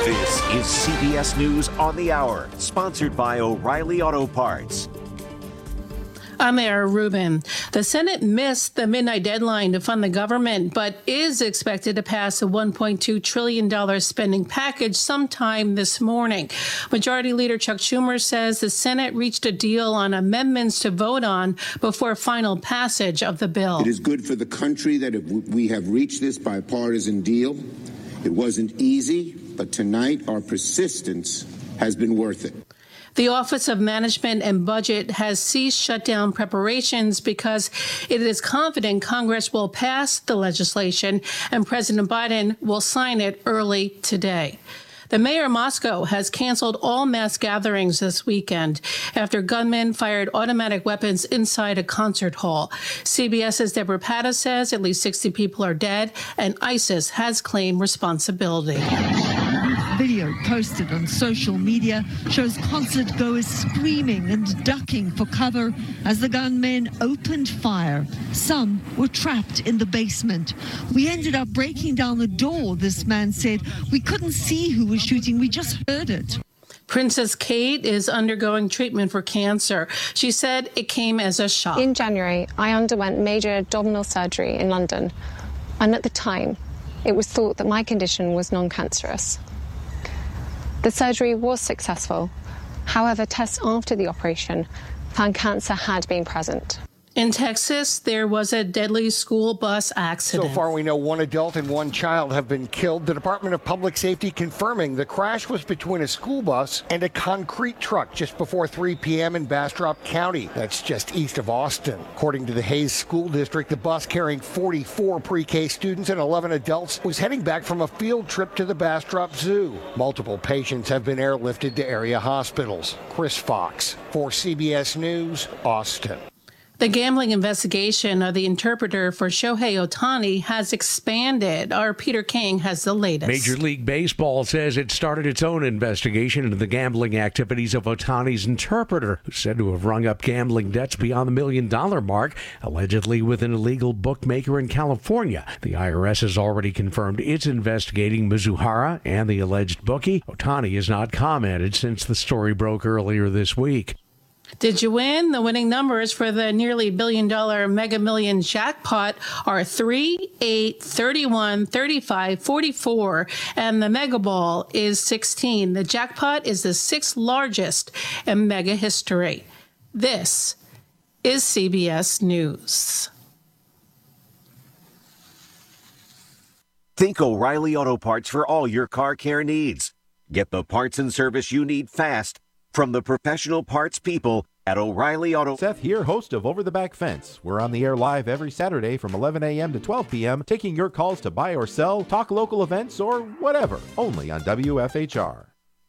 This is CBS News on the Hour, sponsored by O'Reilly Auto Parts. I'm Era Rubin. The Senate missed the midnight deadline to fund the government, but is expected to pass a $1.2 trillion spending package sometime this morning. Majority Leader Chuck Schumer says the Senate reached a deal on amendments to vote on before final passage of the bill. It is good for the country that we have reached this bipartisan deal. It wasn't easy, but tonight our persistence has been worth it. The Office of Management and Budget has ceased shutdown preparations because it is confident Congress will pass the legislation and President Biden will sign it early today. The mayor of Moscow has canceled all mass gatherings this weekend after gunmen fired automatic weapons inside a concert hall. CBS's Deborah Patta says at least 60 people are dead and ISIS has claimed responsibility. Video posted on social media shows concert goers screaming and ducking for cover as the gunmen opened fire. Some were trapped in the basement. We ended up breaking down the door, this man said. We couldn't see who was shooting, we just heard it. Princess Kate is undergoing treatment for cancer. She said it came as a shock. In January, I underwent major abdominal surgery in London, and at the time, it was thought that my condition was non-cancerous. The surgery was successful. However, tests after the operation found cancer had been present. In Texas, there was a deadly school bus accident. So far, we know one adult and one child have been killed. The Department of Public Safety confirming the crash was between a school bus and a concrete truck just before 3 p.m. in Bastrop County. That's just east of Austin. According to the Hayes School District, the bus carrying 44 pre-K students and 11 adults was heading back from a field trip to the Bastrop Zoo. Multiple patients have been airlifted to area hospitals. Chris Fox for CBS News, Austin. The gambling investigation of the interpreter for Shohei Ohtani has expanded. Our Peter King has the latest. Major League Baseball says it started its own investigation into the gambling activities of Ohtani's interpreter, who's said to have rung up gambling debts beyond the $1 million mark, allegedly with an illegal bookmaker in California. The IRS has already confirmed it's investigating Mizuhara and the alleged bookie. Ohtani has not commented since the story broke earlier this week. Did you win? The winning numbers for the nearly $1 billion Mega Millions jackpot are 3, 8, 31, 35, 44, and the Mega Ball is 16. The jackpot is the 6th largest in Mega history. This is CBS News. Think O'Reilly Auto Parts for all your car care needs. Get the parts and service you need fast from the professional parts people at O'Reilly Auto. Seth here, host of Over the Back Fence. We're on the air live every Saturday from 11 a.m. to 12 p.m., taking your calls to buy or sell, talk local events, or whatever, only on WFHR.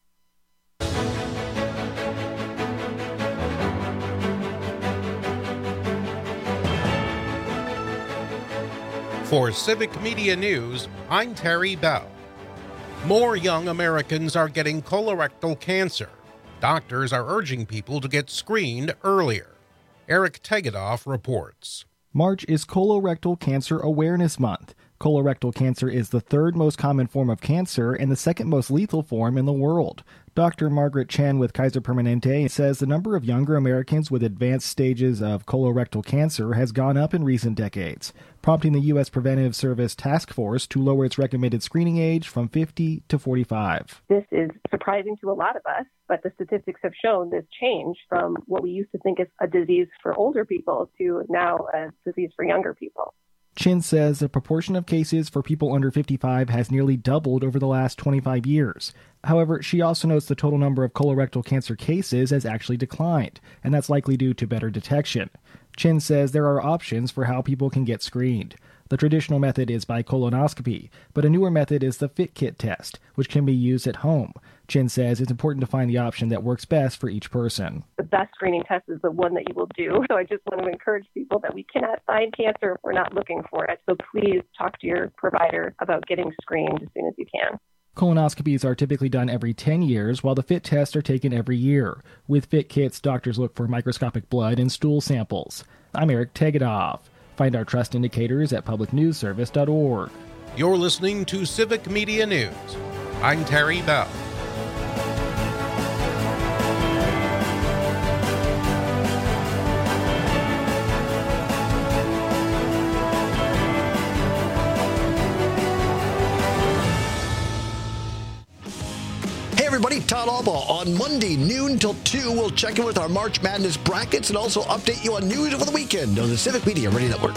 For Civic Media News, I'm Terry Bell. More young Americans are getting colorectal cancer. Doctors are urging people to get screened earlier. Eric Tegedoff reports. March is Colorectal Cancer Awareness Month. Colorectal cancer is the 3rd most common form of cancer and the 2nd most lethal form in the world. Dr. Margaret Chen with Kaiser Permanente says the number of younger Americans with advanced stages of colorectal cancer has gone up in recent decades, prompting the U.S. Preventive Service Task Force to lower its recommended screening age from 50 to 45. This is surprising to a lot of us, but the statistics have shown this change from what we used to think is a disease for older people to now a disease for younger people. Chin says the proportion of cases for people under 55 has nearly doubled over the last 25 years. However, she also notes the total number of colorectal cancer cases has actually declined, and that's likely due to better detection. Chin says there are options for how people can get screened. The traditional method is by colonoscopy, but a newer method is the FitKit test, which can be used at home. Chin says it's important to find the option that works best for each person. The best screening test is the one that you will do. So I just want to encourage people that we cannot find cancer if we're not looking for it. So please talk to your provider about getting screened as soon as you can. Colonoscopies are typically done every 10 years, while the FIT tests are taken every year. With FIT kits, doctors look for microscopic blood and stool samples. I'm Eric Tegedoff. Find our trust indicators at publicnewsservice.org. You're listening to Civic Media News. I'm Terry Bell. Hey everybody, Todd Alba. On Monday, noon till 2, we'll check in with our March Madness brackets and also update you on news over the weekend on the Civic Media Radio Network.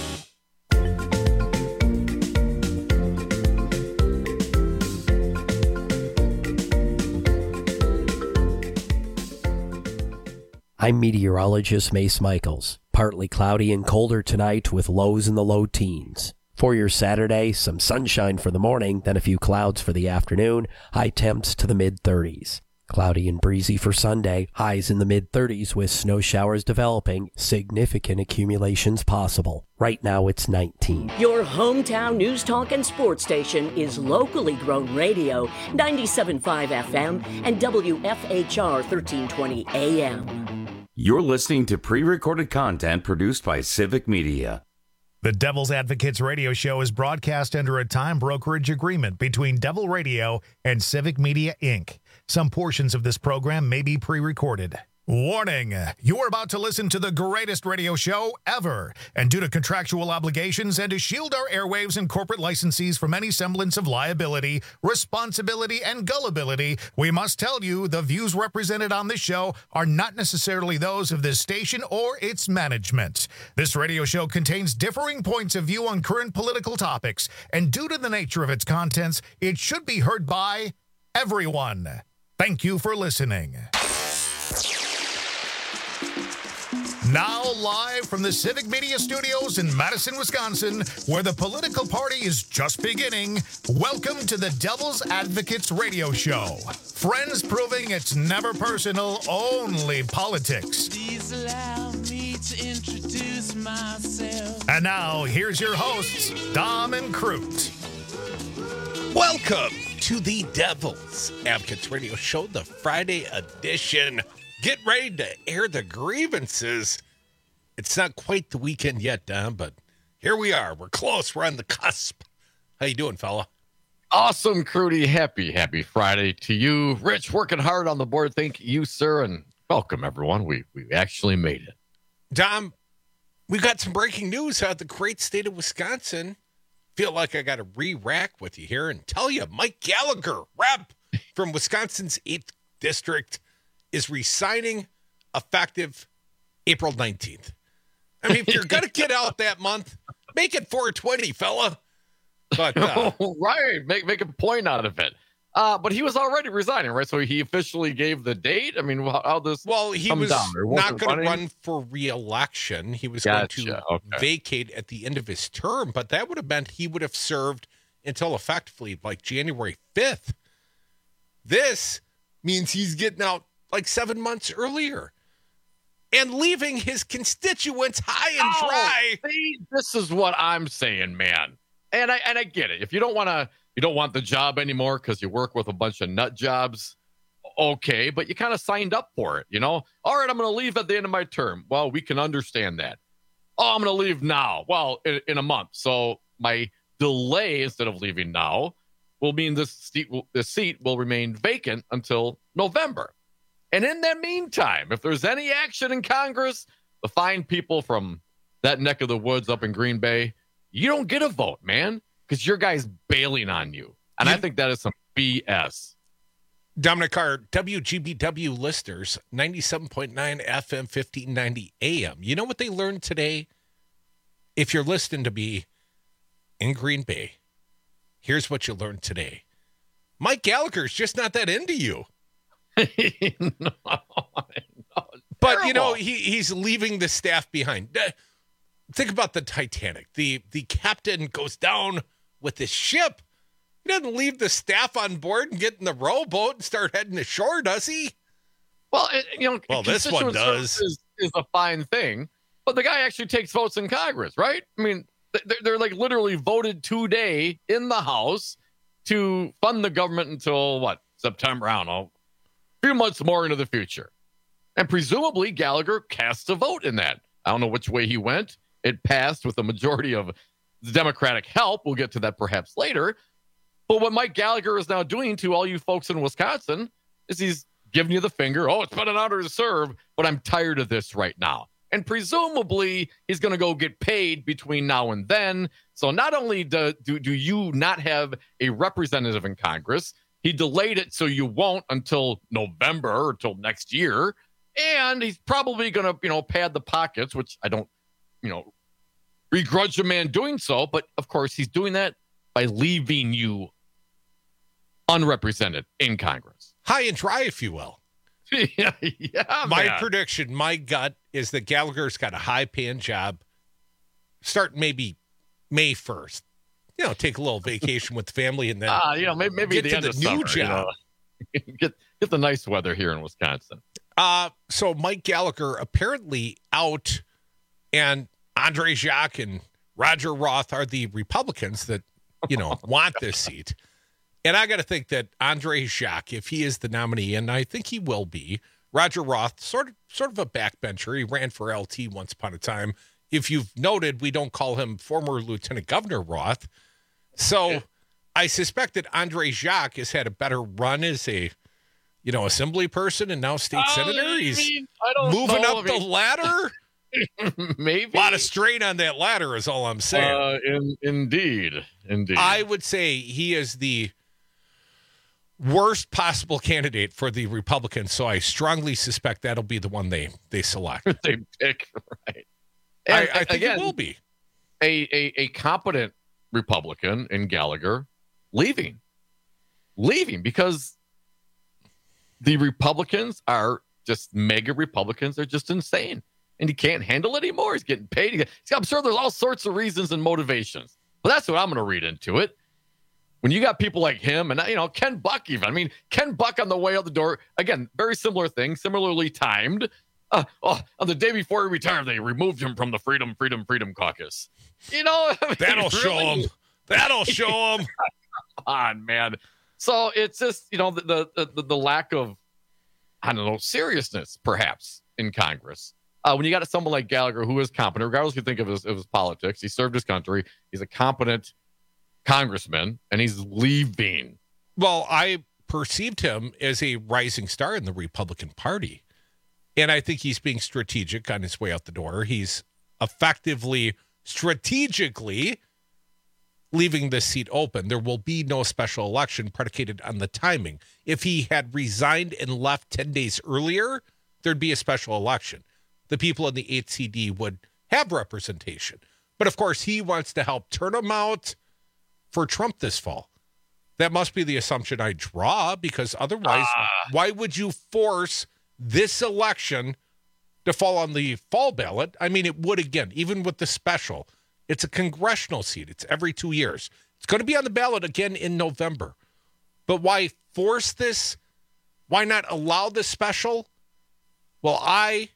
I'm meteorologist Mace Michaels. Partly cloudy and colder tonight with lows in the low teens. For your Saturday, some sunshine for the morning, then a few clouds for the afternoon, high temps to the mid-30s. Cloudy and breezy for Sunday, highs in the mid-30s with snow showers developing, significant accumulations possible. Right now it's 19. Your hometown news talk and sports station is locally grown radio, 97.5 FM and WFHR 1320 AM. You're listening to pre-recorded content produced by Civic Media. The Devil's Advocates radio show is broadcast under a time brokerage agreement between Devil Radio and Civic Media, Inc. Some portions of this program may be pre-recorded. Warning, you are about to listen to the greatest radio show ever, and due to contractual obligations and to shield our airwaves and corporate licensees from any semblance of liability, responsibility, and gullibility, we must tell you the views represented on this show are not necessarily those of this station or its management. This radio show contains differing points of view on current political topics, and due to the nature of its contents, it should be heard by everyone. Thank you for listening. Now live from the Civic Media Studios in Madison, Wisconsin, where the political party is just beginning, welcome to the Devil's Advocates radio show. Friends proving it's never personal, only politics. Please allow me to introduce myself. And now, here's your hosts, Dom and Crute. Welcome to the Devil's Advocates radio show, the Friday edition. Get ready to air the grievances. It's not quite the weekend yet, Don, but here we are. We're close. We're on the cusp. How you doing, fella? Awesome, Crudy. Happy Friday to you. Rich, working hard on the board. Thank you, sir, and welcome, everyone. We actually made it. Dom, we got some breaking news out of the great state of Wisconsin. Feel like I got to re-rack with you here and tell you Mike Gallagher, rep from Wisconsin's 8th District, is resigning effective April 19th. I mean, if you're going to get out that month, make it 420, fella. But right, make a point out of it. But he was already resigning, right? So he officially gave the date. I mean, how this? Well, he was not going to run for re-election. He was going to vacate at the end of his term, but that would have meant he would have served until effectively like January 5th. This means he's getting out like 7 months earlier and leaving his constituents high and dry. See, this is what I'm saying, man. And I get it. If you don't want the job anymore because you work with a bunch of nut jobs, okay, but you kind of signed up for it, you know? All right, I'm going to leave at the end of my term. Well, we can understand that. Oh, I'm going to leave now. Well, in a month. So my delay instead of leaving now will mean this seat will remain vacant until November. And in that meantime, if there's any action in Congress, the fine people from that neck of the woods up in Green Bay, you don't get a vote, man, because your guy's bailing on you. And I think that is some BS. Dominic Carr, WGBW listeners, 97.9 FM, 1590 AM. You know what they learned today? If you're listening to me in Green Bay, here's what you learned today. Mike Gallagher's just not that into you. No, but you know he's leaving the staff behind. Think about the Titanic. The captain goes down with the ship. He doesn't leave the staff on board and get in the rowboat and start heading ashore, does he? Well, this one does. Is a fine thing, but the guy actually takes votes in Congress, right? I mean, they're like literally voted today in the House to fund the government until what, September? I don't know. Few months more into the future. And presumably Gallagher cast a vote in that. I don't know which way he went. It passed with a majority of the Democratic help. We'll get to that perhaps later. But what Mike Gallagher is now doing to all you folks in Wisconsin is he's giving you the finger. Oh, it's been an honor to serve, but I'm tired of this right now. And presumably, he's going to go get paid between now and then. So not only do you not have a representative in Congress, he delayed it so you won't until November or until next year. And he's probably going to, pad the pockets, which I don't, begrudge a man doing so. But, of course, he's doing that by leaving you unrepresented in Congress. High and dry, if you will. yeah, my prediction, my gut, is that Gallagher's got a high-paying job. Start maybe May 1st. Take a little vacation with the family and then maybe get to the new job. Get the nice weather here in Wisconsin. So Mike Gallagher apparently out, and Andre Jacques and Roger Roth are the Republicans that, want this seat. And I got to think that Andre Jacques, if he is the nominee, and I think he will be, Roger Roth, sort of a backbencher. He ran for LT once upon a time. If you've noted, we don't call him former Lieutenant Governor Roth. So I suspect that Andre Jacques has had a better run as a, assembly person and now state senator. He's moving up the ladder. Maybe. A lot of strain on that ladder is all I'm saying. Indeed. I would say he is the worst possible candidate for the Republicans, so I strongly suspect that'll be the one they select. They pick, right. I think it will be. A competent Republican in Gallagher leaving because the Republicans are just mega Republicans. They're just insane. And he can't handle it anymore. He's getting paid. I'm sure there's all sorts of reasons and motivations. But that's what I'm going to read into it. When you got people like him and, Ken Buck even. I mean, Ken Buck on the way out the door, again, very similar thing, similarly timed. On the day before he retired, they removed him from the Freedom Caucus. That'll show him. That'll show him. Come on, man. So it's just, the lack of, seriousness, perhaps, in Congress. When you got someone like Gallagher, who is competent, regardless if you think of his politics, he served his country. He's a competent congressman, and he's leaving. Well, I perceived him as a rising star in the Republican Party, and I think he's being strategic on his way out the door. He's effectively, strategically leaving this seat open. There will be no special election predicated on the timing. If he had resigned and left 10 days earlier, there'd be a special election. The people in the 8th CD would have representation. But, of course, he wants to help turn them out for Trump this fall. That must be the assumption I draw, because otherwise, why would you force this election to fall on the fall ballot? I mean, it would again, even with the special. It's a congressional seat. It's every 2 years. It's going to be on the ballot again in November. But why force this? Why not allow the special? Well, I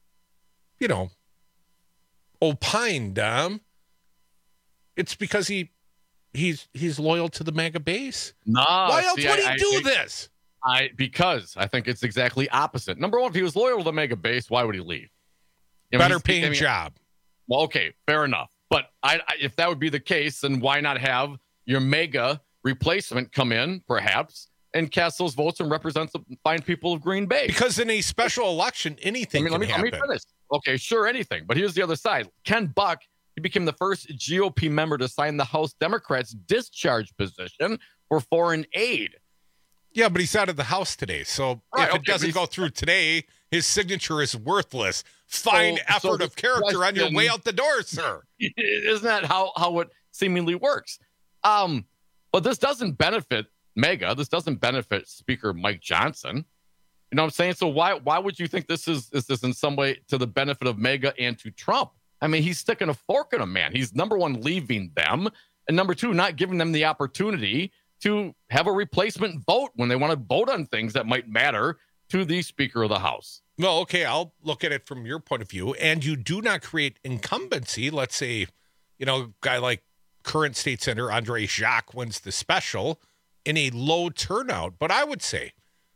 opined, it's because he's loyal to the MAGA base. No, why else would he do this? Because I think it's exactly opposite. Number one, if he was loyal to the MAGA base, why would he leave? Better paying job. Well, okay, fair enough. But if that would be the case, then why not have your MAGA replacement come in, perhaps, and cast those votes and represent the fine people of Green Bay? Because in a special election, anything can happen. Let me finish. Okay, sure, anything. But here's the other side. Ken Buck, he became the first GOP member to sign the House Democrats' discharge position for foreign aid. Yeah, but he's out of the House today. So if it doesn't go through today, his signature is worthless. Fine effort of character on your way out the door, sir. Isn't that how it seemingly works? But this doesn't benefit MAGA. This doesn't benefit Speaker Mike Johnson. You know what I'm saying? So why would you think this is in some way to the benefit of MAGA and to Trump? I mean, he's sticking a fork in a man. He's, number one, leaving them, and number two, not giving them the opportunity to have a replacement vote when they want to vote on things that might matter to the Speaker of the House. Well, okay, I'll look at it from your point of view, and you do not create incumbency. Let's say, a guy like current state senator Andre Jacques wins the special in a low turnout. But I would say,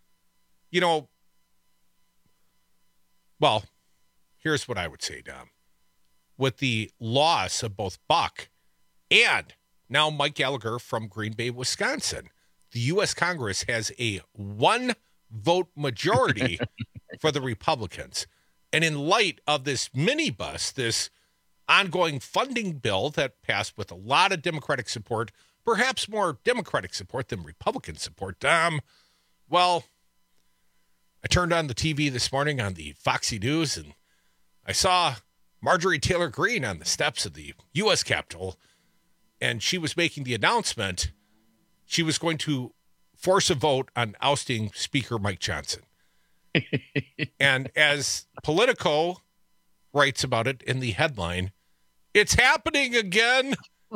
well, here's what I would say, Dom. With the loss of both Buck and Now Mike Gallagher from Green Bay, Wisconsin. The U.S. Congress has a 1-vote majority for the Republicans. And in light of this minibus, this ongoing funding bill that passed with a lot of Democratic support, perhaps more Democratic support than Republican support, well, I turned on the TV this morning on the Foxy News, and I saw Marjorie Taylor Greene on the steps of the U.S. Capitol, and she was making the announcement she was going to force a vote on ousting Speaker Mike Johnson. And as Politico writes about it in the headline, it's happening again.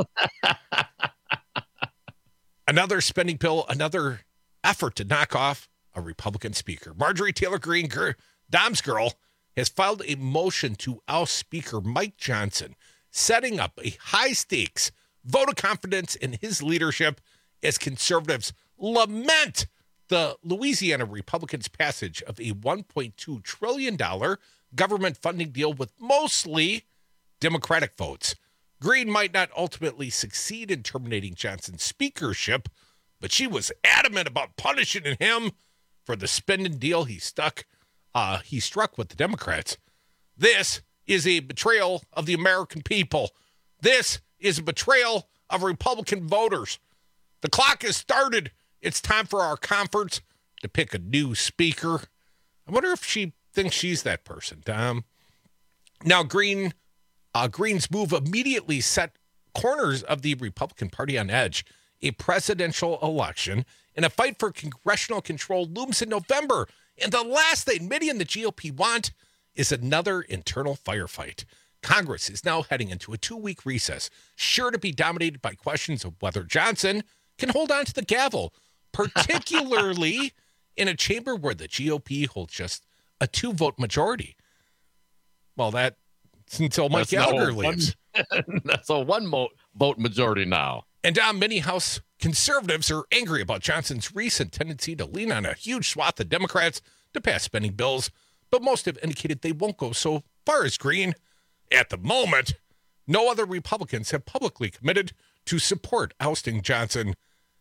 Another spending bill, another effort to knock off a Republican speaker. Marjorie Taylor Greene, Dom's girl, has filed a motion to oust Speaker Mike Johnson, setting up a high-stakes vote of confidence in his leadership as conservatives lament the Louisiana Republicans' passage of a $1.2 trillion government funding deal with mostly Democratic votes. Greene might not ultimately succeed in terminating Johnson's speakership, but she was adamant about punishing him for the spending deal he struck with the Democrats. This is a betrayal of the American people. This is a betrayal of Republican voters. The clock has started. It's time for our conference to pick a new speaker. I wonder if she thinks she's that person, Tom. Now, Greene's move immediately set corners of the Republican Party on edge. A presidential election and a fight for congressional control looms in November. And the last thing many in the GOP want is another internal firefight. Congress is now heading into a 2-week recess, sure to be dominated by questions of whether Johnson can hold on to the gavel, particularly in a chamber where the GOP holds just a 2-vote majority. Well, that's until Mike Gallagher leaves. That's a 1-vote majority now. And many House conservatives are angry about Johnson's recent tendency to lean on a huge swath of Democrats to pass spending bills, but most have indicated they won't go so far as Greene. At the moment, no other Republicans have publicly committed to support ousting Johnson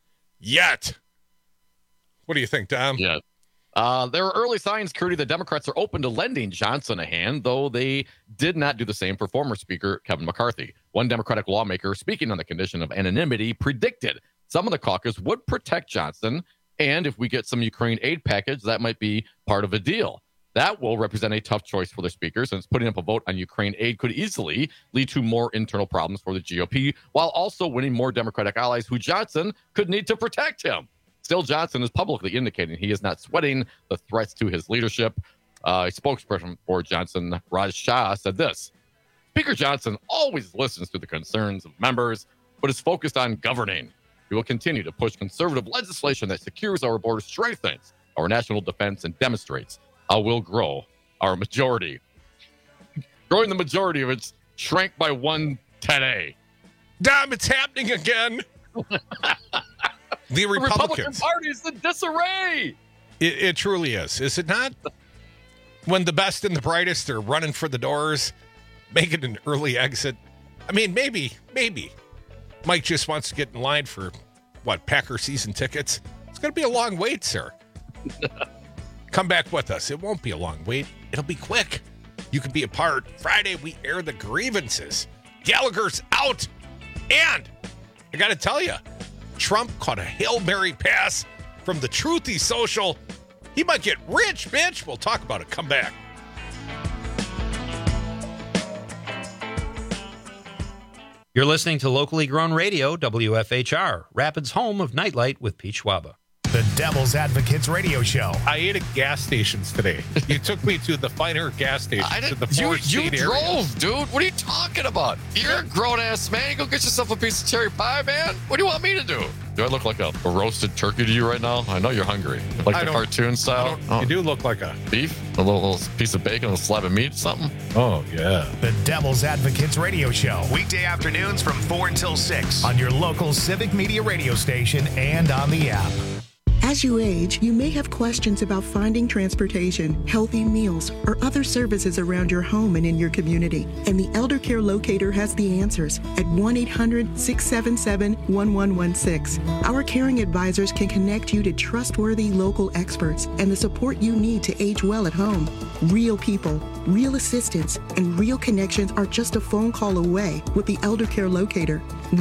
yet. What do you think, Tom? Yeah. There are early signs, Curdy, the Democrats are open to lending Johnson a hand, though they did not do the same for former Speaker Kevin McCarthy. One Democratic lawmaker, speaking on the condition of anonymity, predicted some of the caucus would protect Johnson, and if we get some Ukraine aid package, that might be part of a deal. That will represent a tough choice for the speaker, since putting up a vote on Ukraine aid could easily lead to more internal problems for the GOP, while also winning more Democratic allies who Johnson could need to protect him. Still, Johnson is publicly indicating he is not sweating the threats to his leadership. A spokesperson for Johnson, Raj Shah, said this: Speaker Johnson always listens to the concerns of members, but is focused on governing. We will continue to push conservative legislation that secures our border, strengthens our national defense, and demonstrates how we'll grow our majority. Growing the majority of it shrank by 1 today. Dom, it's happening again. The Republican Party is in disarray. It truly is it not? When the best and the brightest are running for the doors, making an early exit. I mean, maybe Mike just wants to get in line for, Packer season tickets? It's going to be a long wait, sir. Come back with us. It won't be a long wait. It'll be quick. You can be a part. Friday, we air the grievances. Gallagher's out. And I got to tell you, Trump caught a Hail Mary pass from the Truthy Social. He might get rich, bitch. We'll talk about it. Come back. You're listening to locally grown radio, WFHR, Rapids' home of Nightlight with Pete Schwaba. The Devil's Advocates radio show. I ate at gas stations today. You took me to the finer gas station. You drove, dude. What are you talking about? You're a grown-ass man. You go get yourself a piece of cherry pie, man. What do you want me to do? Do I look like a roasted turkey to you right now? I know you're hungry. Like the cartoon style? You do look like a beef? A little piece of bacon, a slab of meat, something? Oh, yeah. The Devil's Advocates radio show. Weekday afternoons from 4 until 6 on your local Civic Media radio station and on the app. As you age, you may have questions about finding transportation, healthy meals, or other services around your home and in your community. And the Elder Care Locator has the answers at 1-800-677-1116. Our caring advisors can connect you to trustworthy local experts and the support you need to age well at home. Real people, real assistance, and real connections are just a phone call away with the Elder Care Locator.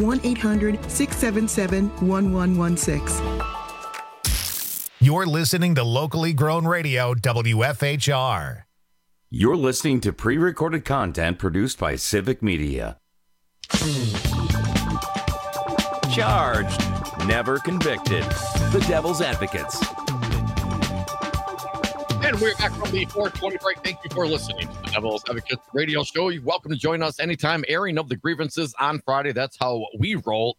1-800-677-1116. You're listening to locally grown radio, WFHR. You're listening to pre-recorded content produced by Civic Media. Charged, never convicted. The Devil's Advocates. And we're back from the 420 break. Thank you for listening to the Devil's Advocates radio show. You're welcome to join us anytime. Airing of the grievances on Friday. That's how we roll.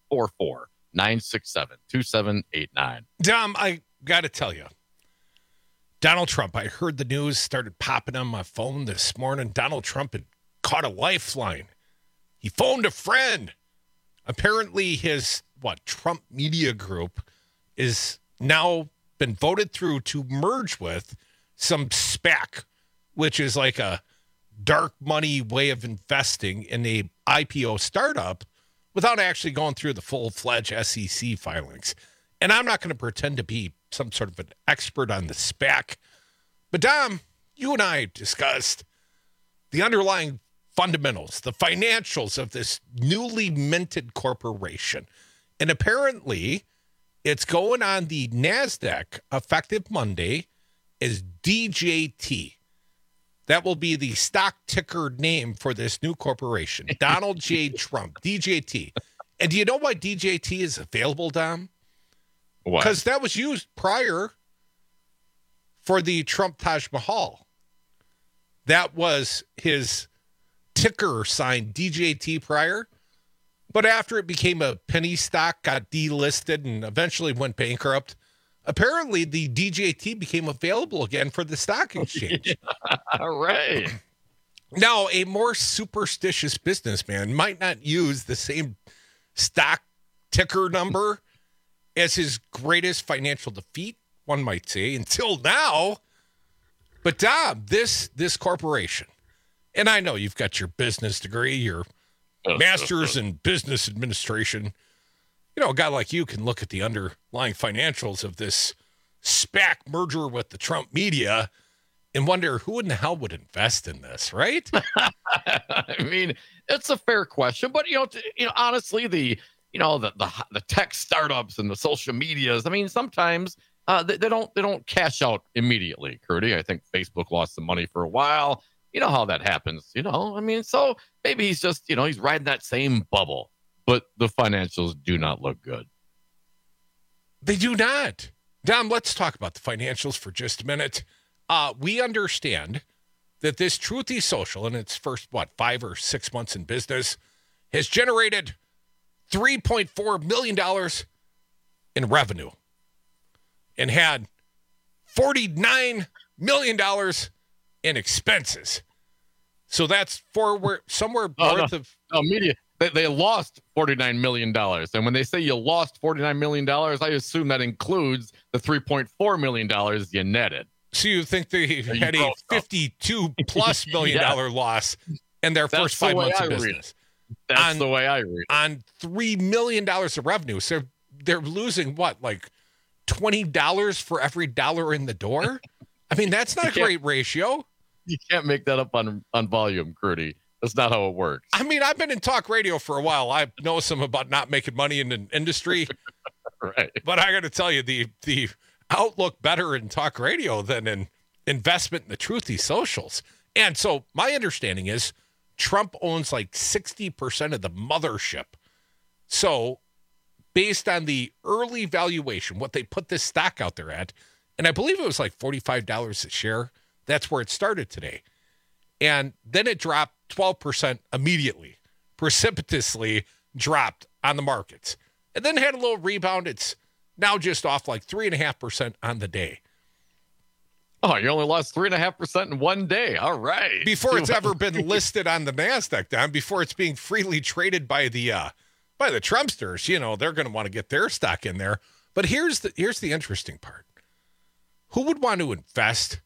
844-967-2789. Dom, I got to tell you, Donald Trump, I heard the news started popping on my phone this morning. Donald Trump had caught a lifeline. He phoned a friend. Apparently his, Trump Media Group is now been voted through to merge with some SPAC, which is like a dark money way of investing in a IPO startup without actually going through the full-fledged SEC filings. And I'm not going to pretend to be some sort of an expert on the SPAC. But Dom, you and I discussed the underlying fundamentals, the financials of this newly minted corporation. And apparently it's going on the NASDAQ effective Monday as DJT. That will be the stock ticker name for this new corporation, Donald J. Trump, DJT. And do you know why DJT is available, Dom? Because that was used prior for the Trump Taj Mahal. That was his ticker sign, DJT, prior. But after it became a penny stock, got delisted, and eventually went bankrupt, apparently the DJT became available again for the stock exchange. All right. Now, a more superstitious businessman might not use the same stock ticker number as his greatest financial defeat, one might say, until now. But Dom, this corporation, and I know you've got your business degree, your master's in business administration. You know, a guy like you can look at the underlying financials of this SPAC merger with the Trump media and wonder who in the hell would invest in this, right? I mean, it's a fair question, but honestly, the tech startups and the social medias, I mean, sometimes they don't cash out immediately, Curdy. I think Facebook lost some money for a while. You know how that happens, I mean, so maybe he's just, he's riding that same bubble, but the financials do not look good. They do not. Dom, let's talk about the financials for just a minute. We understand that this Truthy Social in its first, 5 or 6 months in business has generated $3.4 million in revenue and had $49 million in expenses. So that's somewhere north of... No, media. They lost $49 million. And when they say you lost $49 million, I assume that includes the $3.4 million you netted. So you think they had a $52+ million loss in their first 5 months of business? That's the way I read it. On $3 million of revenue. So they're losing $20 for every dollar in the door? I mean, that's not a great ratio. You can't make that up on volume, Curdy. That's not how it works. I mean, I've been in talk radio for a while. I know some about not making money in an industry. Right. But I got to tell you, the outlook better in talk radio than in investment in the Truthy Socials. And so my understanding is Trump owns like 60% of the mothership. So based on the early valuation, what they put this stock out there at, and I believe it was like $45 a share. That's where it started today. And then it dropped 12% immediately, precipitously dropped on the markets. And then had a little rebound. It's now just off like 3.5% on the day. Oh, you only lost 3.5% in one day. All right. Before it's ever been listed on the NASDAQ, Don, before it's being freely traded by the Trumpsters, they're going to want to get their stock in there. But here's the interesting part. Who would want to invest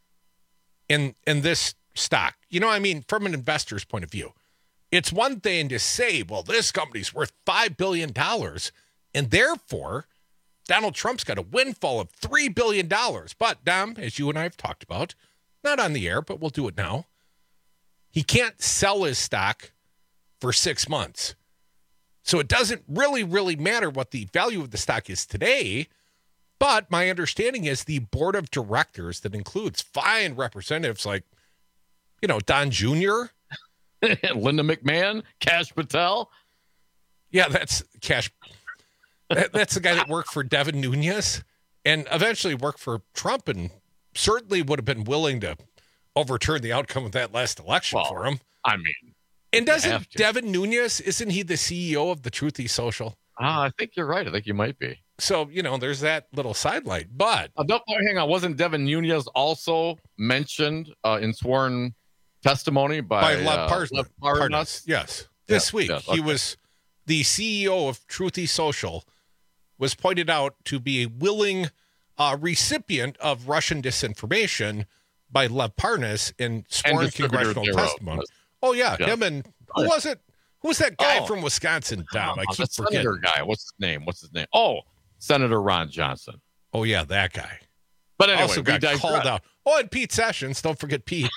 in this stock? You know, I mean, from an investor's point of view, it's one thing to say, well, this company's worth $5 billion, and therefore Donald Trump's got a windfall of $3 billion. But, Dom, as you and I have talked about, not on the air, but we'll do it now, he can't sell his stock for 6 months. So it doesn't really matter what the value of the stock is today. But my understanding is the board of directors that includes fine representatives like, you know, Don Jr., Linda McMahon, Kash Patel. Yeah, that's Kash. That's the guy that worked for Devin Nunes and eventually worked for Trump and certainly would have been willing to overturn the outcome of that last election for him. I mean, and doesn't Devin Nunes, isn't he the CEO of the Truthy Social? I think you're right. I think you might be. So, you know, there's that little sidelight. But hang on. Wasn't Devin Nunes also mentioned in sworn testimony by Lev Parnas? Yes. This week. Yes, He was the CEO of Truthy Social, was pointed out to be a willing recipient of Russian disinformation by Lev Parnas in sworn congressional testimony. Oh, yeah. Him and who was it? Who was that guy from Wisconsin, Dom? I keep forgetting. Senator guy. What's his name? Oh, Senator Ron Johnson. Oh, yeah, that guy. But anyway, also got called out. Oh, and Pete Sessions. Don't forget Pete.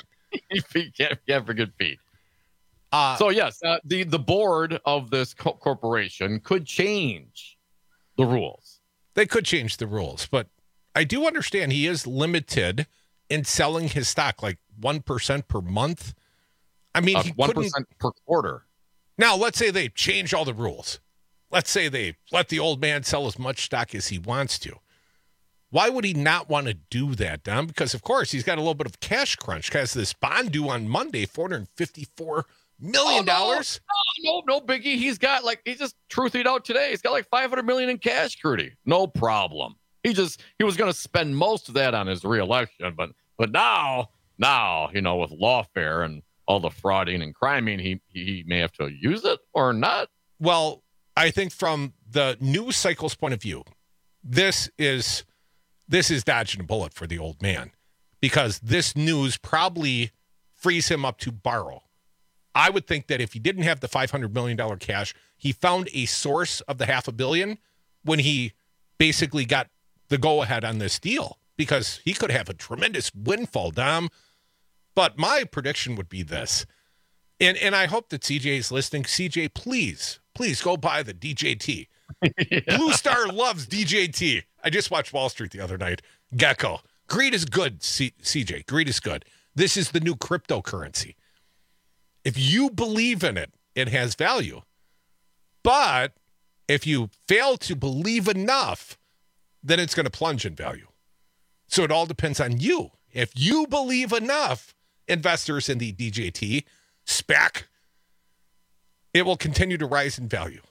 Can't forget Pete. So, yes, the board of this corporation could change the rules. They could change the rules, but I do understand he is limited in selling his stock, like 1% per month. I mean, 1% per quarter. Now, let's say they change all the rules. Let's say they let the old man sell as much stock as he wants to. Why would he not want to do that, Don? Because, of course, he's got a little bit of cash crunch because this bond due on Monday, $454 million. No biggie. He just truthied out today. He's got like $500 million in cash, Crudy. No problem. He was going to spend most of that on his reelection, but now, you know, with lawfare and all the frauding and criming, he may have to use it or not. Well, I think from the news cycle's point of view, this is dodging a bullet for the old man because this news probably frees him up to borrow. I would think that if he didn't have the $500 million cash, he found a source of the $500 million when he basically got the go-ahead on this deal because he could have a tremendous windfall, Dom. But my prediction would be this, and I hope that CJ is listening. CJ, please go buy the DJT. Yeah. Blue Star loves DJT. I just watched Wall Street the other night. Gecko. Greed is good, CJ. Greed is good. This is the new cryptocurrency. If you believe in it, it has value. But if you fail to believe enough, then it's going to plunge in value. So it all depends on you. If you believe enough, investors in the DJT SPAC, it will continue to rise in value.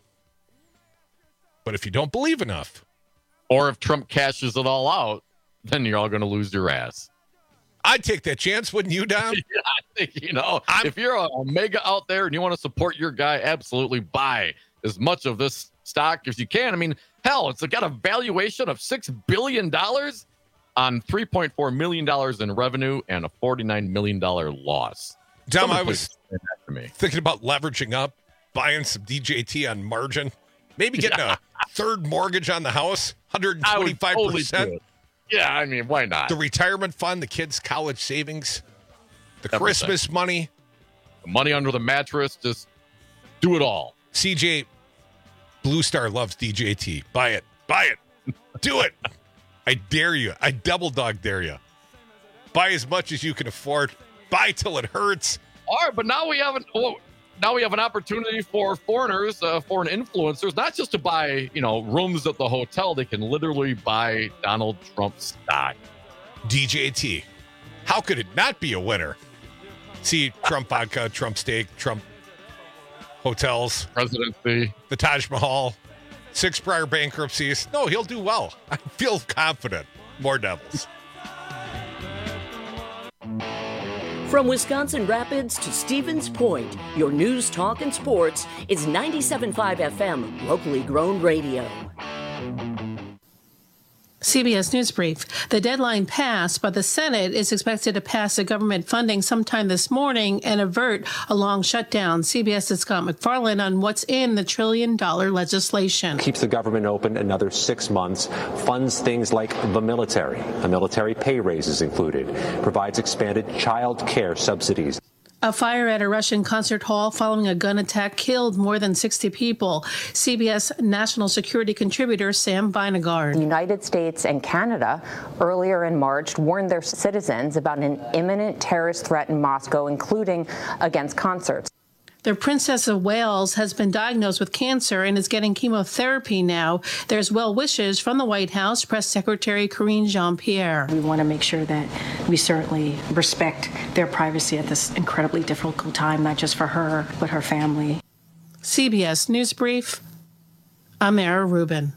But if you don't believe enough, or if Trump cashes it all out, then you're all going to lose your ass. I'd take that chance, wouldn't you, Dom? Yeah, I think, if you're a mega out there and you want to support your guy, absolutely buy as much of this stock as you can. I mean, hell, it's got a valuation of $6 billion on $3.4 million in revenue and a $49 million loss. Dom, I was thinking about leveraging up, buying some DJT on margin, maybe getting a third mortgage on the house, 125%. Yeah, I mean, why not? The retirement fund, the kids' college savings, the Christmas money. The money under the mattress, just do it all. CJ, Blue Star loves DJT. Buy it. Buy it. Do it. I dare you. I double dog dare you. Buy as much as you can afford. Buy till it hurts. All right, but now we have an opportunity for foreigners, foreign influencers, not just to buy, rooms at the hotel. They can literally buy Donald Trump stock. DJT. How could it not be a winner? See, Trump vodka, Trump steak, Trump hotels, presidency, the Taj Mahal, 6 prior bankruptcies. No, he'll do well. I feel confident. More Devils. From Wisconsin Rapids to Stevens Point, your news, talk, and sports is 97.5 FM, locally grown radio. CBS News Brief. The deadline passed, but the Senate is expected to pass the government funding sometime this morning and avert a long shutdown. CBS's Scott McFarland on what's in the $1 trillion legislation. Keeps the government open another 6 months, funds things like the military. A military pay raise is included, provides expanded child care subsidies. A fire at a Russian concert hall following a gun attack killed more than 60 people. CBS national security contributor Sam Vinegard. The United States and Canada earlier in March warned their citizens about an imminent terrorist threat in Moscow, including against concerts. The Princess of Wales has been diagnosed with cancer and is getting chemotherapy now. There's well wishes from the White House, Press Secretary Karine Jean-Pierre. We want to make sure that we certainly respect their privacy at this incredibly difficult time, not just for her, but her family. CBS News Brief, I'm Era Rubin.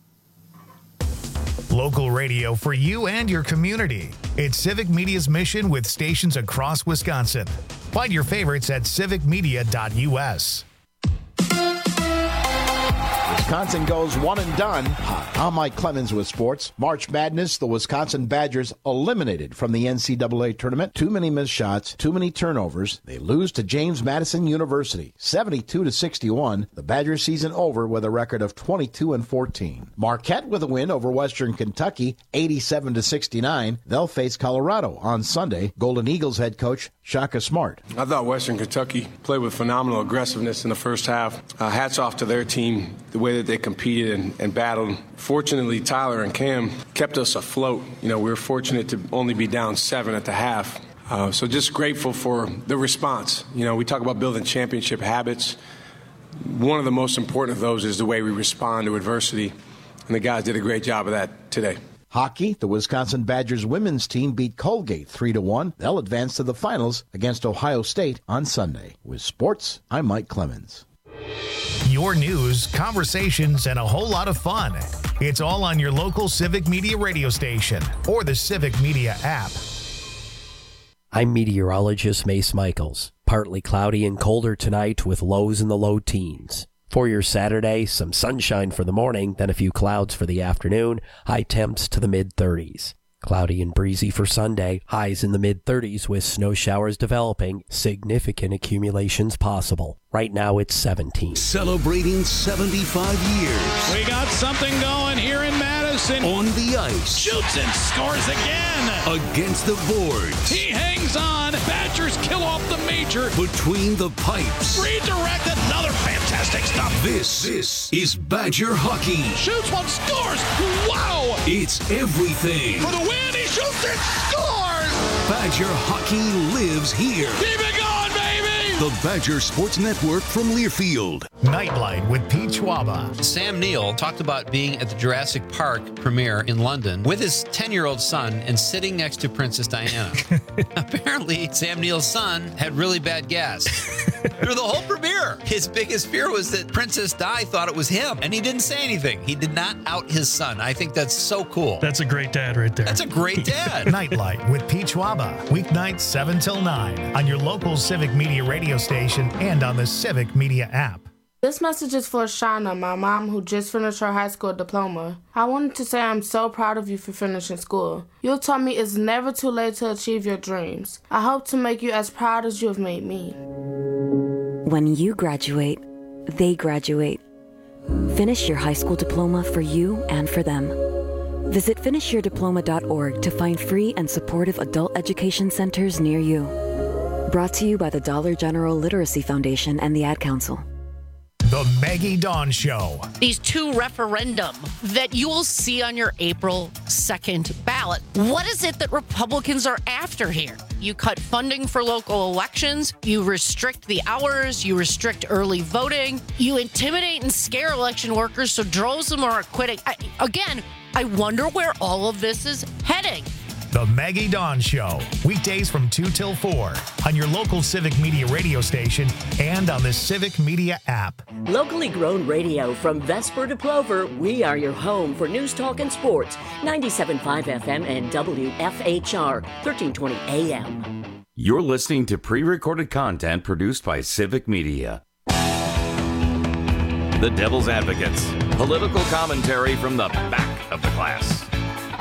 Local radio for you and your community. It's Civic Media's mission with stations across Wisconsin. Find your favorites at civicmedia.us. Wisconsin goes one and done. I'm Mike Clemens with sports. March Madness, the Wisconsin Badgers eliminated from the NCAA tournament. Too many missed shots, too many turnovers. They lose to James Madison University, 72-61. The Badgers season over with a record of 22-14. Marquette with a win over Western Kentucky, 87-69. They'll face Colorado on Sunday. Golden Eagles head coach Shaka Smart. I thought Western Kentucky played with phenomenal aggressiveness in the first half. Hats off to their team, the way that they competed and battled. Fortunately, Tyler and Cam kept us afloat. We were fortunate to only be down 7 at the half. So just grateful for the response. We talk about building championship habits. One of the most important of those is the way we respond to adversity. And the guys did a great job of that today. Hockey, the Wisconsin Badgers women's team beat Colgate 3-1. They'll advance to the finals against Ohio State on Sunday. With sports, I'm Mike Clemens. Your news, conversations, and a whole lot of fun. It's all on your local Civic Media radio station or the Civic Media app. I'm meteorologist Mace Michaels. Partly cloudy and colder tonight with lows in the low teens. For your Saturday, some sunshine for the morning, then a few clouds for the afternoon, high temps to the mid-30s. Cloudy and breezy for Sunday, highs in the mid-30s with snow showers developing, significant accumulations possible. Right now it's 17. Celebrating 75 years. We got something going here in Madison. On the ice. Shoots and scores again. Against the boards. He hangs on. Badgers kill off the major. Between the pipes. Redirect, another fantastic stop. This is Badger hockey. Shoots one, scores. Wow. It's everything. For the win, he shoots and scores. Badger hockey lives here. Keep it going, baby. The Badger Sports Network from Learfield. Nightlight with Pete Schwaba. Sam Neill talked about being at the Jurassic Park premiere in London with his 10-year-old son and sitting next to Princess Diana. Apparently, Sam Neill's son had really bad gas. Through the whole premiere, his biggest fear was that Princess Di thought it was him, and he didn't say anything. He did not out his son. I think that's so cool. That's a great dad right there. That's a great dad. Nightlight with Pete Schwaba. Weeknights 7 till 9 on your local Civic Media radio station and on the Civic Media app. This message is for Shauna, my mom, who just finished her high school diploma. I wanted to say I'm so proud of you for finishing school. You taught me it's never too late to achieve your dreams. I hope to make you as proud as you have made me. When you graduate, they graduate. Finish your high school diploma for you and for them. Visit finishyourdiploma.org to find free and supportive adult education centers near you. Brought to you by the Dollar General Literacy Foundation and the Ad Council. The Maggie Dawn Show. These two referendum that you will see on your April 2nd ballot. What is it that Republicans are after here? You cut funding for local elections. You restrict the hours. You restrict early voting. You intimidate and scare election workers so droves of them are quitting. I wonder where all of this is heading. The Maggie Dawn Show. Weekdays from 2 till 4 on your local Civic Media radio station and on the Civic Media app. Locally grown radio from Vesper to Plover, we are your home for news, talk, and sports. 97.5 FM and WFHR, 1320 AM. You're listening to pre-recorded content produced by Civic Media. The Devil's Advocates. Political commentary from the back of the class.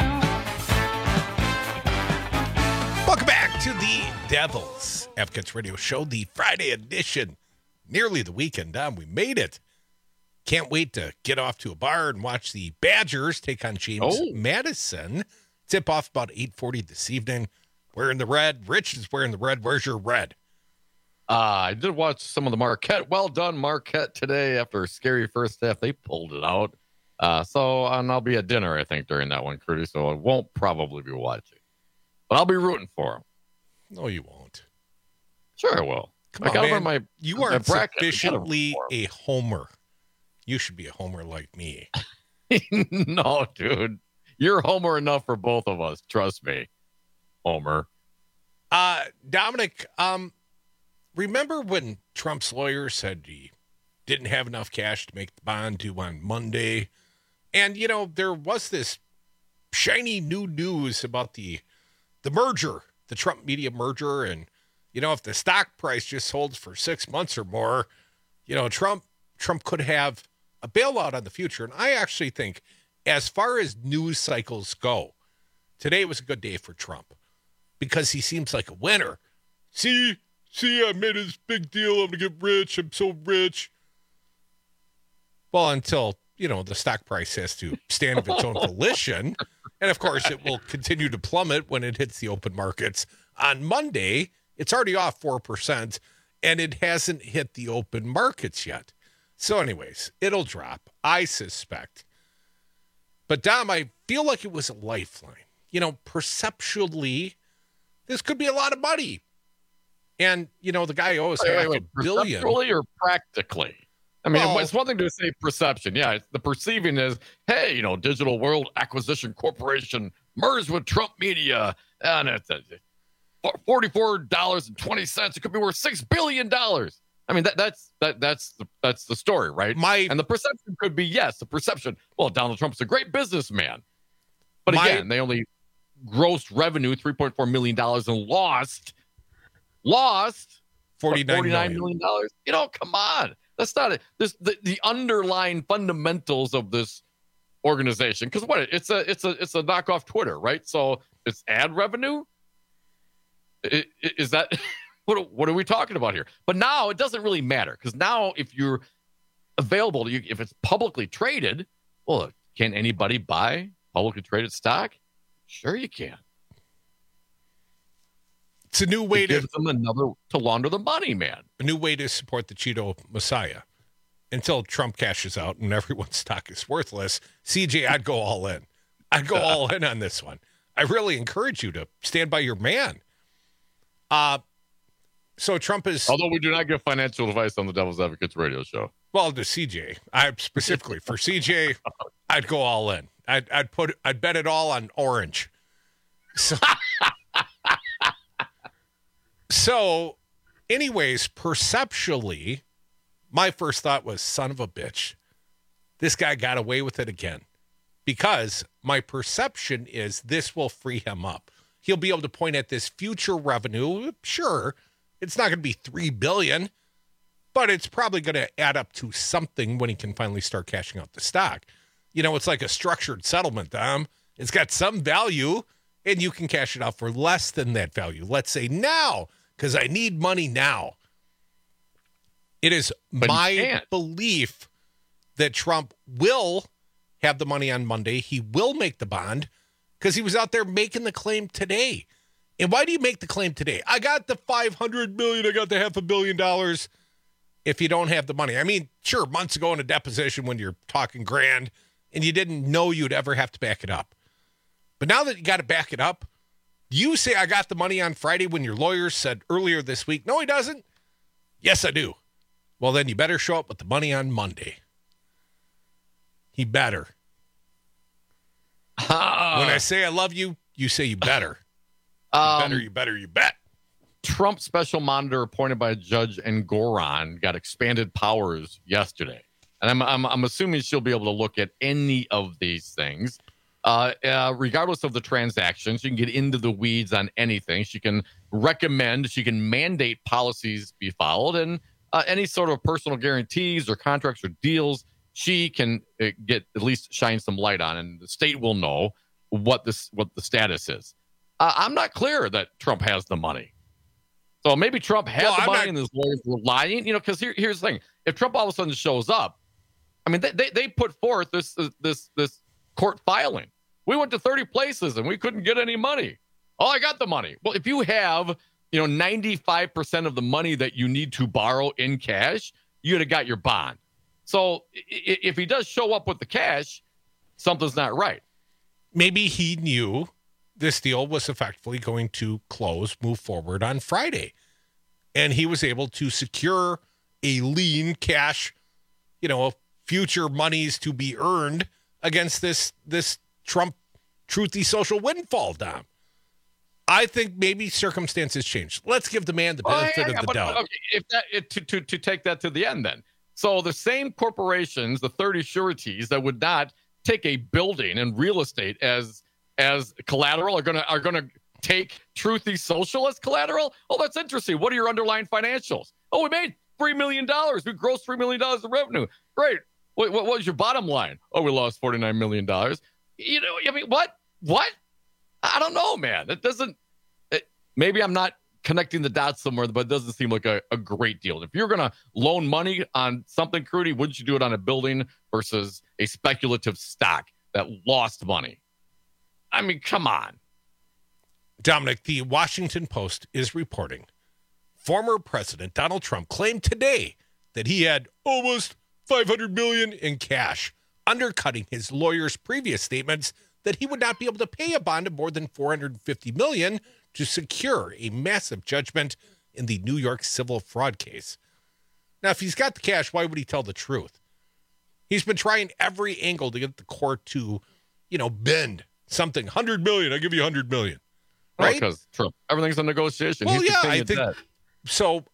to the Devils Advocates Radio Show, the Friday edition. Nearly the weekend done. We made it. Can't wait to get off to a bar and watch the Badgers take on James Madison. Tip off about 8:40 this evening. Wearing the red. Rich is wearing the red. Where's your red? I did watch some of the Marquette. Well done, Marquette, today after a scary first half. They pulled it out. And I'll be at dinner, I think, during that one, Curtis, so I won't probably be watching. But I'll be rooting for them. No, you won't. Sure I will. Come on, man. You aren't sufficiently a homer. You should be a homer like me. No, dude. You're homer enough for both of us. Trust me. Homer. Dominic, remember when Trump's lawyer said he didn't have enough cash to make the bond due on Monday? And, you know, there was this shiny new news about the merger, the Trump media merger. And, you know, if the stock price just holds for 6 months or more, you know, Trump could have a bailout on the future. And I actually think, as far as news cycles go, today was a good day for Trump because he seems like a winner. See, I made this big deal. I'm going to get rich. I'm so rich. Well, until, you know, the stock price has to stand of its own volition. And, of course, it will continue to plummet when it hits the open markets. On Monday, it's already off 4%, and it hasn't hit the open markets yet. So, anyways, it'll drop, I suspect. But, Dom, I feel like it was a lifeline. You know, perceptually, this could be a lot of money. And, you know, the guy owes $500 billion. Perceptually or practically? I mean, it's one thing to say perception. Yeah, the perceiving is, hey, you know, Digital World Acquisition Corporation merged with Trump Media, and it's $44.20. It could be worth $6 billion. I mean, that's the story, right? And the perception could be, yes, the perception. Well, Donald Trump's a great businessman, but again, they only grossed revenue $3.4 million and lost $49 million. You know, come on. That's not it. The underlying fundamentals of this organization, because what it's a knockoff Twitter, right? So it's ad revenue. Is that what are we talking about here? But now it doesn't really matter, because now if you're available, if it's publicly traded, well, can anybody buy publicly traded stock? Sure, you can. It's a new way to give them to launder the money, man. A new way to support the Cheeto Messiah until Trump cashes out and everyone's stock is worthless. CJ, I'd go all in. I'd go all in on this one. I really encourage you to stand by your man. So Trump is. Although we do not give financial advice on the Devil's Advocates radio show. Well, to CJ, I specifically for CJ, I'd go all in. I'd bet it all on orange. So, anyways, perceptually, my first thought was, son of a bitch, this guy got away with it again. Because my perception is this will free him up. He'll be able to point at this future revenue. Sure, it's not going to be $3 billion, but it's probably going to add up to something when he can finally start cashing out the stock. You know, it's like a structured settlement, Dom. It's got some value, and you can cash it out for less than that value. Let's say now, because I need money now. It is my belief that Trump will have the money on Monday. He will make the bond because he was out there making the claim today. And why do you make the claim today? I got the $500 million. I got the $500 million. If you don't have the money, I mean, sure, months ago in a deposition when you're talking grand and you didn't know you'd ever have to back it up. But now that you got to back it up, you say I got the money on Friday when your lawyer said earlier this week, no, he doesn't. Yes, I do. Well, then you better show up with the money on Monday. He better. When I say I love you, you say you better. You bet. Trump special monitor appointed by Judge Engoron got expanded powers yesterday. And I'm assuming she'll be able to look at any of these things. Regardless of the transactions, she can get into the weeds on anything. She can recommend, she can mandate policies be followed, and any sort of personal guarantees or contracts or deals, she can get at least shine some light on, and the state will know what the status is. I'm not clear that Trump has the money. So maybe Trump had the money and his lawyers were lying, because here's the thing. If Trump all of a sudden shows up, I mean, they put forth this court filing. We went to 30 places and we couldn't get any money. Oh, I got the money. Well, if you have, 95% of the money that you need to borrow in cash, you'd have got your bond. So if he does show up with the cash, something's not right. Maybe he knew this deal was effectively going to move forward on Friday. And he was able to secure a lean cash, future monies to be earned against this Trump truthy social windfall, Dom. I think maybe circumstances changed. Let's give the man the benefit of the doubt. Okay, if that to take that to the end then. So the same corporations, the 30 sureties that would not take a building and real estate as collateral are gonna take truthy social as collateral? Oh, that's interesting. What are your underlying financials? Oh, we made $3 million. We grossed $3 million of revenue. Great. What was your bottom line? Oh, we lost $49 million. What? I don't know, man. It doesn't. Maybe I'm not connecting the dots somewhere, but it doesn't seem like a great deal. If you're going to loan money on something, Crudy, wouldn't you do it on a building versus a speculative stock that lost money? I mean, come on. Dominic, the Washington Post is reporting former President Donald Trump claimed today that he had almost $500 million in cash, undercutting his lawyer's previous statements that he would not be able to pay a bond of more than $450 million to secure a massive judgment in the New York civil fraud case. Now, if he's got the cash, why would he tell the truth? He's been trying every angle to get the court to, bend something. $100 million, I'll give you $100 million. Right? Because Trump, everything's a negotiation. Well, He's yeah, I think debt. so.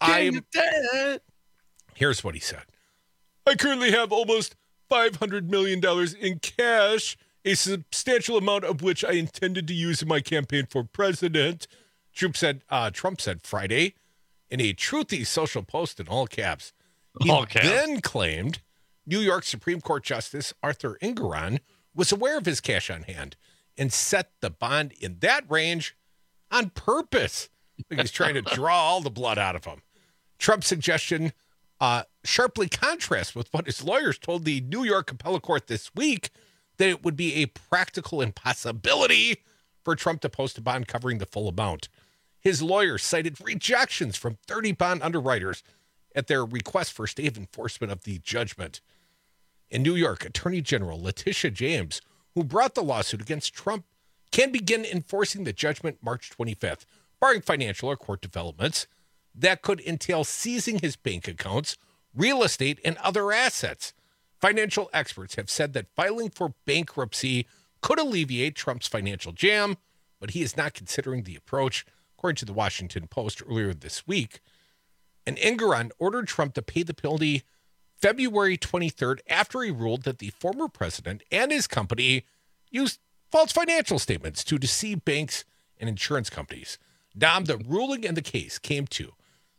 Here's what he said. I currently have almost $500 million in cash, a substantial amount of which I intended to use in my campaign for president. Trump said Friday in a truthy social post in all caps. He then claimed New York Supreme Court Justice Arthur Engoron was aware of his cash on hand and set the bond in that range on purpose. I think he's trying to draw all the blood out of him. Trump's suggestion sharply contrasts with what his lawyers told the New York Appellate Court this week, that it would be a practical impossibility for Trump to post a bond covering the full amount. His lawyers cited rejections from 30 bond underwriters at their request for stay of enforcement of the judgment. In New York, Attorney General Letitia James, who brought the lawsuit against Trump, can begin enforcing the judgment March 25th, barring financial or court developments that could entail seizing his bank accounts, real estate, and other assets. Financial experts have said that filing for bankruptcy could alleviate Trump's financial jam, but he is not considering the approach, according to the Washington Post earlier this week. And Engoron ordered Trump to pay the penalty February 23rd after he ruled that the former president and his company used false financial statements to deceive banks and insurance companies. Dom, the ruling in the case came to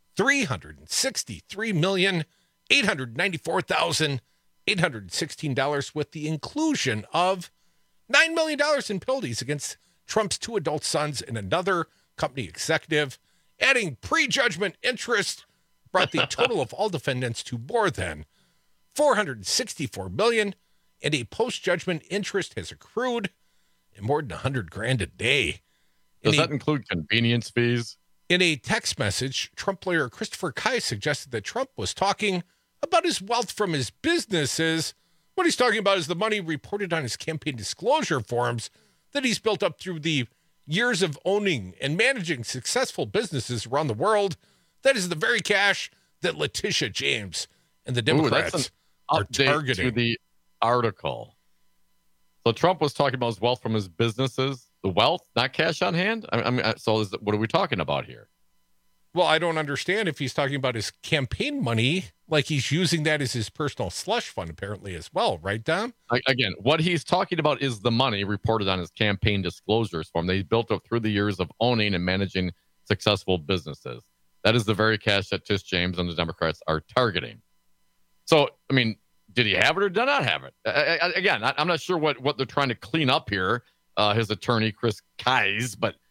$363,894,816 with the inclusion of $9 million in penalties against Trump's two adult sons and another company executive. Adding prejudgment interest brought the total of all defendants to more than $464 million, and a post-judgment interest has accrued in more than $100,000 a day. Does that include convenience fees? In a text message, Trump lawyer Christopher Key suggested that Trump was talking about his wealth from his businesses. What he's talking about is the money reported on his campaign disclosure forms that he's built up through the years of owning and managing successful businesses around the world. That is the very cash that Letitia James and the Democrats are targeting. To the article. So Trump was talking about his wealth from his businesses, the wealth, not cash on hand. What are we talking about here? Well, I don't understand if he's talking about his campaign money, like he's using that as his personal slush fund, apparently, as well, right, Dom? Again, what he's talking about is the money reported on his campaign disclosures form that he built up through the years of owning and managing successful businesses. That is the very cash that Tish James and the Democrats are targeting. So, I mean, did he have it or did not have it? Again, I'm not sure what they're trying to clean up here, his attorney, Chris Keyes, but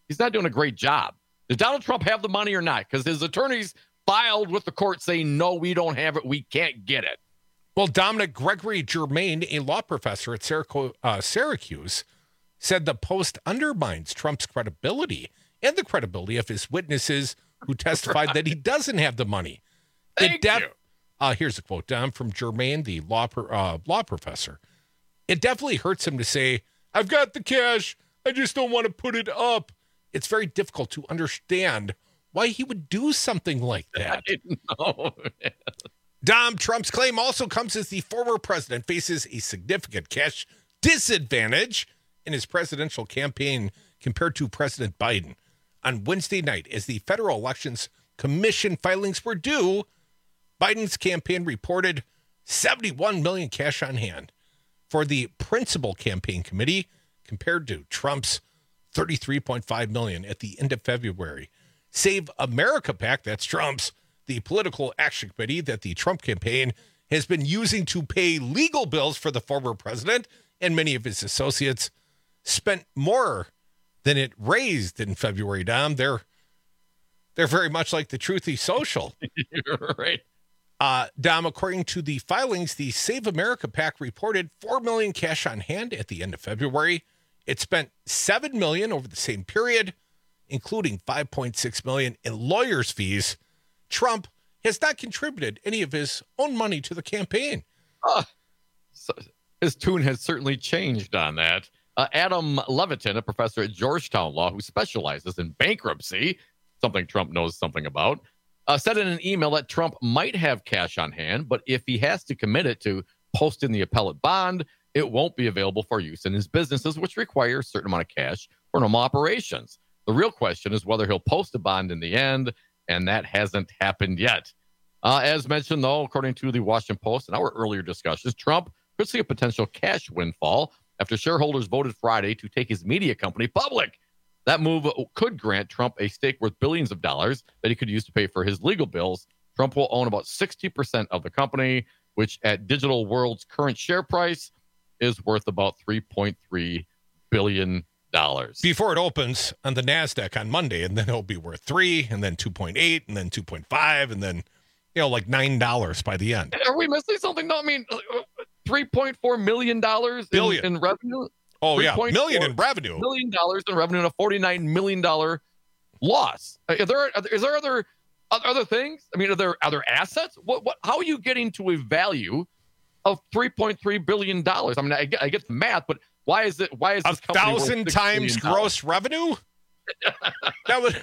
He's not doing a great job. Does Donald Trump have the money or not? Because his attorneys filed with the court saying, no, we don't have it. We can't get it. Well, Dominic Gregory Germain, a law professor at Syracuse, said the post undermines Trump's credibility and the credibility of his witnesses who testified that he doesn't have the money. Thank you. Here's a quote, Dom, from Germain, the law professor. It definitely hurts him to say, I've got the cash, I just don't want to put it up. It's very difficult to understand why he would do something like that. I know. Dom, Trump's claim also comes as the former president faces a significant cash disadvantage in his presidential campaign compared to President Biden. On Wednesday night, as the Federal Elections Commission filings were due, Biden's campaign reported $71 million cash on hand for the principal campaign committee compared to Trump's $33.5 million at the end of February. Save America PAC, that's Trump's, the political action committee that the Trump campaign has been using to pay legal bills for the former president and many of his associates, spent more than it raised in February, Dom. They're very much like the Truthy Social. You're right. Dom, according to the filings, the Save America PAC reported $4 million cash on hand at the end of February. It spent $7 million over the same period, including $5.6 million in lawyers' fees. Trump has not contributed any of his own money to the campaign. So his tune has certainly changed on that. Adam Levitin, a professor at Georgetown Law who specializes in bankruptcy, something Trump knows something about, said in an email that Trump might have cash on hand, but if he has to commit it to post in the appellate bond, it won't be available for use in his businesses, which require a certain amount of cash for normal operations. The real question is whether he'll post a bond in the end, and that hasn't happened yet. As mentioned, though, according to the Washington Post and our earlier discussions, Trump could see a potential cash windfall after shareholders voted Friday to take his media company public. That move could grant Trump a stake worth billions of dollars that he could use to pay for his legal bills. Trump will own about 60% of the company, which at Digital World's current share price is worth about $3.3 billion. Before it opens on the NASDAQ on Monday, and then it'll be worth 3, and then 2.8, and then 2.5, and then, like $9 by the end. Are we missing something? No, I mean, $3.4 million in revenue. Oh, yeah, million in revenue. $1 million in revenue and a $49 million loss. Is there other things? I mean, are there other assets? How are you getting to a value of $3.3 billion? I mean, I get the math, but why is this 1,000 times gross revenue? That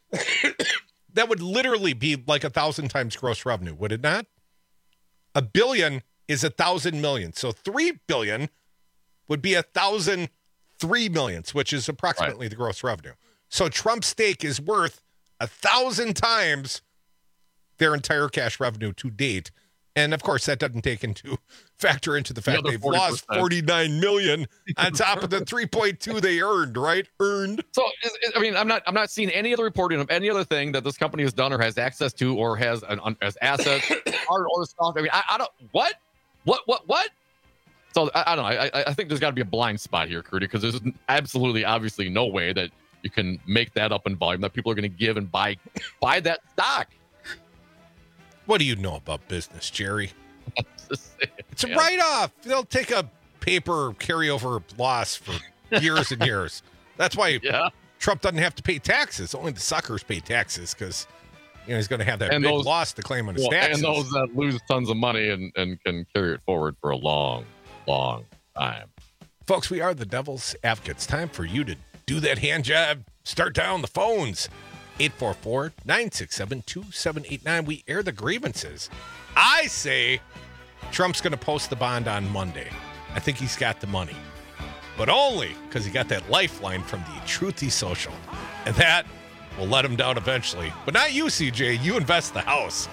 would literally be like 1,000 times gross revenue, would it not? $1 billion is 1,000 million. So $3 billion would be 1,003 millions, which is approximately the gross revenue. So Trump's stake is worth 1,000 times their entire cash revenue to date. And of course, that doesn't factor into the fact they've lost $49 million on top of the 3.2 they earned, right? So, I mean, I'm not seeing any other reporting of any other thing that this company has done or has access to or has as assets or stock. I mean, I don't what? So I don't know. I think there's got to be a blind spot here, Crudy, because there's absolutely, obviously, no way that you can make that up in volume that people are going to give and buy that stock. What do you know about business, Jerry? It's a write-off. They'll take a paper carryover loss for years and years. That's why Trump doesn't have to pay taxes. Only the suckers pay taxes because he's going to have that big loss to claim on his taxes. And those that lose tons of money and can carry it forward for a long, long time. Folks, we are the Devil's Advocates. Time for you to do that hand job. Start down the phones. 844-967-2789. We air the grievances. I say Trump's going to post the bond on Monday. I think he's got the money. But only because he got that lifeline from the Truthy Social. And that will let him down eventually. But not you, CJ. You invest the house.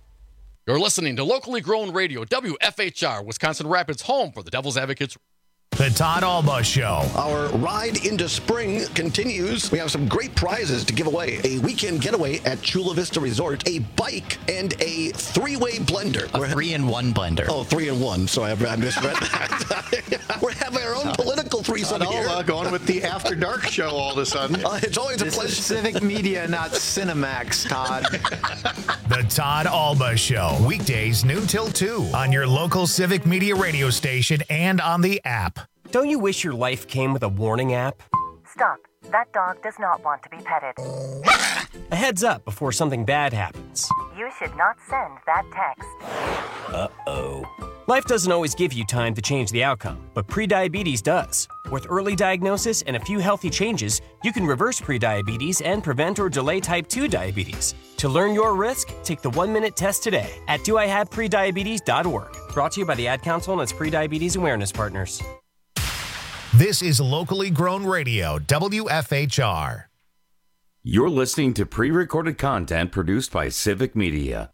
You're listening to locally grown radio, WFHR, Wisconsin Rapids, home for the Devil's Advocates. The Todd Alba Show. Our ride into spring continues. We have some great prizes to give away. A weekend getaway at Chula Vista Resort, a bike, and a 3-way blender. A 3-in-1 blender. Oh, 3-in-1. So I misread that. We're having our own political threesome here. Going with the After Dark show all of a sudden. It's always a This pleasure. is Civic Media, not Cinemax, Todd. The Todd Alba Show. Weekdays noon till 2 on your local Civic Media radio station and on the app. Don't you wish your life came with a warning app? Stop. That dog does not want to be petted. A heads up before something bad happens. You should not send that text. Uh-oh. Life doesn't always give you time to change the outcome, but prediabetes does. With early diagnosis and a few healthy changes, you can reverse prediabetes and prevent or delay type 2 diabetes. To learn your risk, take the 1-minute test today at doihaveprediabetes.org. Brought to you by the Ad Council and its prediabetes awareness partners. This is locally grown radio, WFHR. You're listening to pre-recorded content produced by Civic Media.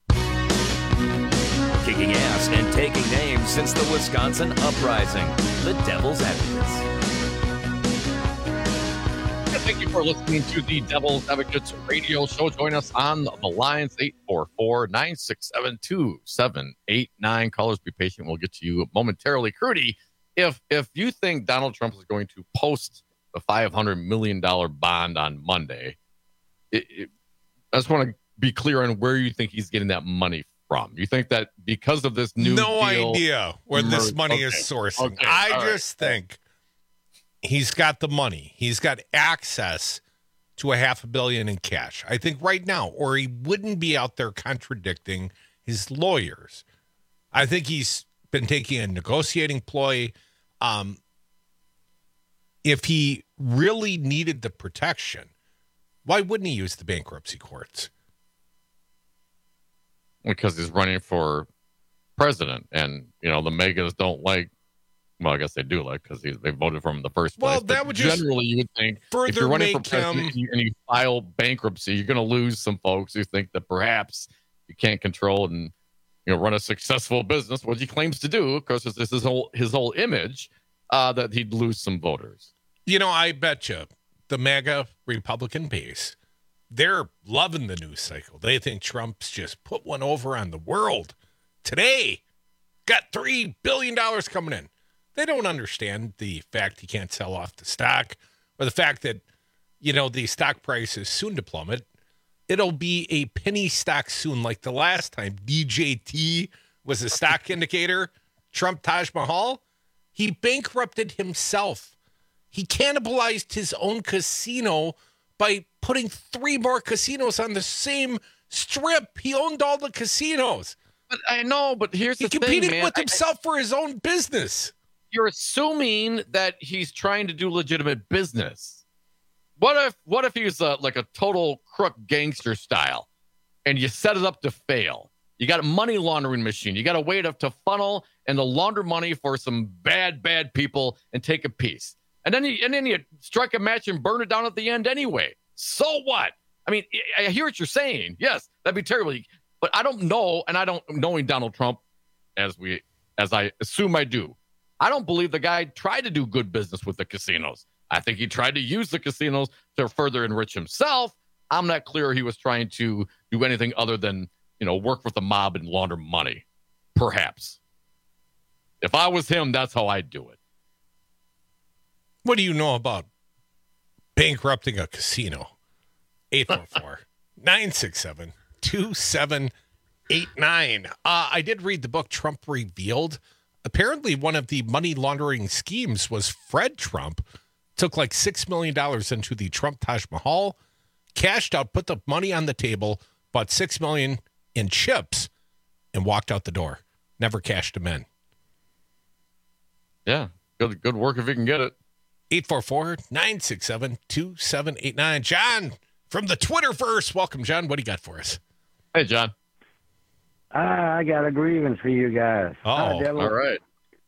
Kicking ass and taking names since the Wisconsin Uprising. The Devil's Advocates. Thank you for listening to the Devil's Advocates radio show. Join us on the lines, 844-967-2789. Callers, be patient. We'll get to you momentarily. Crudy, if you think Donald Trump is going to post the $500 million bond on Monday, I just want to be clear on where you think he's getting that money from. You think that because of this new no deal, idea where this money is sourcing. Okay. I just think he's got the money. He's got access to $500 million in cash. I think right now, or he wouldn't be out there contradicting his lawyers. I think he's been taking a negotiating ploy. If he really needed the protection, why wouldn't he use the bankruptcy courts? Because he's running for president, and the megas don't like. Well, I guess they do like because they voted for him in the first place. Well, that would just generally you would think if further you're running for make president and you file bankruptcy, you're going to lose some folks who think that perhaps you can't control and run a successful business, which he claims to do. Of course, this is his whole image that he'd lose some voters. I bet you the MAGA Republican base, they're loving the news cycle. They think Trump's just put one over on the world. Today, got $3 billion coming in. They don't understand the fact he can't sell off the stock or the fact that, the stock price is soon to plummet. It'll be a penny stock soon, like the last time DJT was a stock indicator. Trump Taj Mahal, he bankrupted himself. He cannibalized his own casino by putting 3 more casinos on the same strip. He owned all the casinos. But I know, but here's the thing, competed man. with himself for his own business. You're assuming that he's trying to do legitimate business. What if he's like a total crook gangster style, and you set it up to fail? You got a money laundering machine. You got a way to funnel and to launder money for some bad people and take a piece. And then you strike a match and burn it down at the end anyway. So what? I mean, I hear what you're saying. Yes, that'd be terrible. But I don't know, and I don't, knowing Donald Trump, as I assume I do, I don't believe the guy tried to do good business with the casinos. I think he tried to use the casinos to further enrich himself. I'm not clear he was trying to do anything other than, work with the mob and launder money. Perhaps. If I was him, that's how I'd do it. What do you know about bankrupting a casino? 844-967-2789. I did read the book Trump Revealed. Apparently, one of the money laundering schemes was Fred Trump took like $6 million into the Trump Taj Mahal, cashed out, put the money on the table, bought $6 million in chips, and walked out the door. Never cashed them in. Yeah, good work if you can get it. 844-967-2789. John from the Twitterverse. Welcome, John. What do you got for us? Hey, John. I got a grievance for you guys. Oh, all right.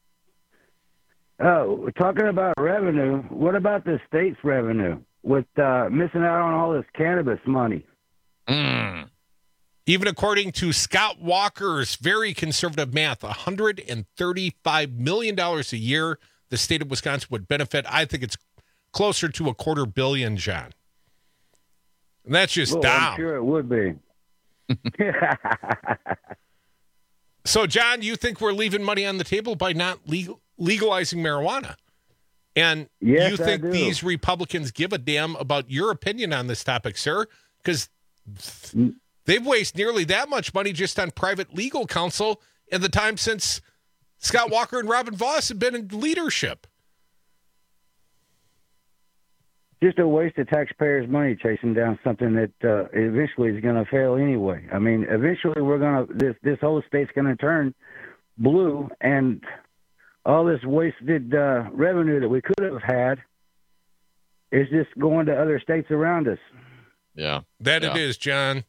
Oh, we're talking about revenue. What about the state's revenue with missing out on all this cannabis money? Even according to Scott Walker's very conservative math, $135 million a year the state of Wisconsin would benefit. I think it's closer to $250 million, John. And that's just down. I'm sure it would be. So, John, you think we're leaving money on the table by not legalizing marijuana? And yes, you think I do. these Republicans give a damn about your opinion on this topic, sir? Because they've wasted nearly that much money just on private legal counsel in the time since Scott Walker and Robin Voss have been in leadership. Just a waste of taxpayers' money chasing down something that eventually is going to fail anyway. I mean, eventually this whole state's going to turn blue, and all this wasted revenue that we could have had is just going to other states around us. Yeah. It is, John.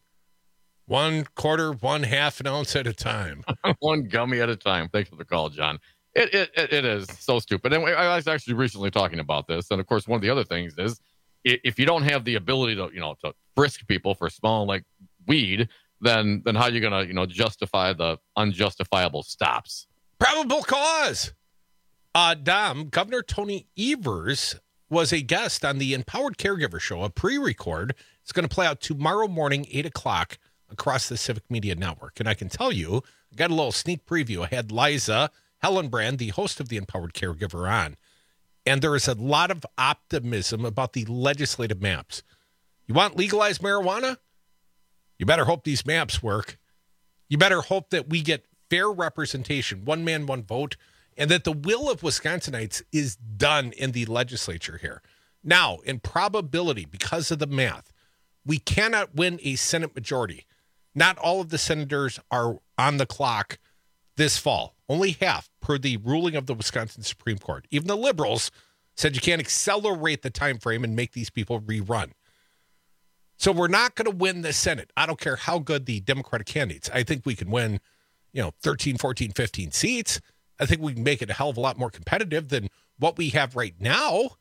1/4, 1/2 an ounce at a time. One gummy at a time. Thanks for the call, John. It is so stupid. And I was actually recently talking about this. And of course, one of the other things is if you don't have the ability to frisk people for smelling like weed, then how are you going to, justify the unjustifiable stops? Probable cause. Dom, Governor Tony Evers was a guest on the Empowered Caregiver Show, a pre-record. It's going to play out tomorrow morning, 8 o'clock across the Civic Media Network. And I can tell you, I got a little sneak preview. I had Liza Hellenbrand, the host of the Empowered Caregiver, on. And there is a lot of optimism about the legislative maps. You want legalized marijuana? You better hope these maps work. You better hope that we get fair representation, one man, one vote, and that the will of Wisconsinites is done in the legislature here. Now, in probability, because of the math, we cannot win a Senate majority. Not all of the senators are on the clock this fall. Only half, per the ruling of the Wisconsin Supreme Court. Even the liberals said you can't accelerate the time frame and make these people rerun. So we're not going to win the Senate. I don't care how good the Democratic candidates. I think we can win, 13, 14, 15 seats. I think we can make it a hell of a lot more competitive than what we have right now.